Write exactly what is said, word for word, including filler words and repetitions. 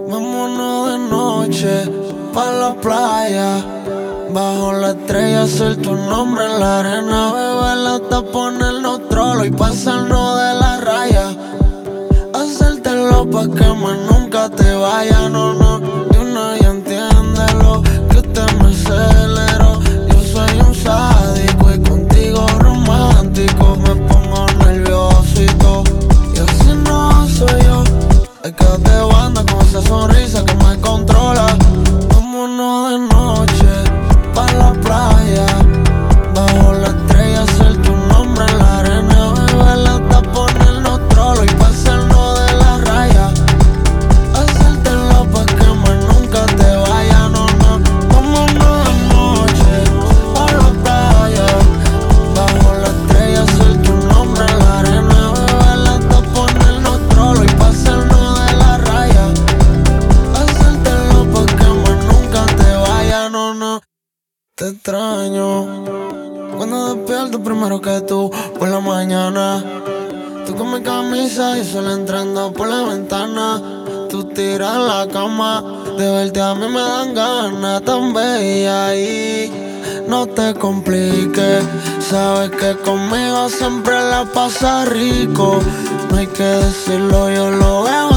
Vámonos de noche pa' la playa. Bajo la estrella, hacer tu nombre en la arena, beberla hasta ponernos trolo y pasarnos de la raya. Hacértelo pa' que más nunca te vaya, no, no. De una ya entiéndelo, que usted me aceleró. Yo soy un sádico y contigo romántico. Me pongo nervioso y todo, y así no soy yo. Hay que de banda con esa sonrisa que me controla. Vámonos de noche pa' la playa. Bajo la estrella, hacer tu nombre en la arena, beberla hasta ponernos trolo y pasarnos de la raya. Hacértelo pa' que más nunca te vaya, no, no. Vámonos de noche pa' la playa. Bajo la estrella, hacer tu nombre en la arena, beberla hasta ponernos trolo y pasarnos de la raya. Hacértelo pa' que más nunca te vaya, no, no. Te extraño cuando despierto primero que tú por la mañana. Tú con mi camisa y sol entrando por la ventana. Tú tiras la cama, de verte a mí me dan ganas. Tan bella y no te compliques. Sabes que conmigo siempre la pasa rico. No hay que decirlo, yo lo veo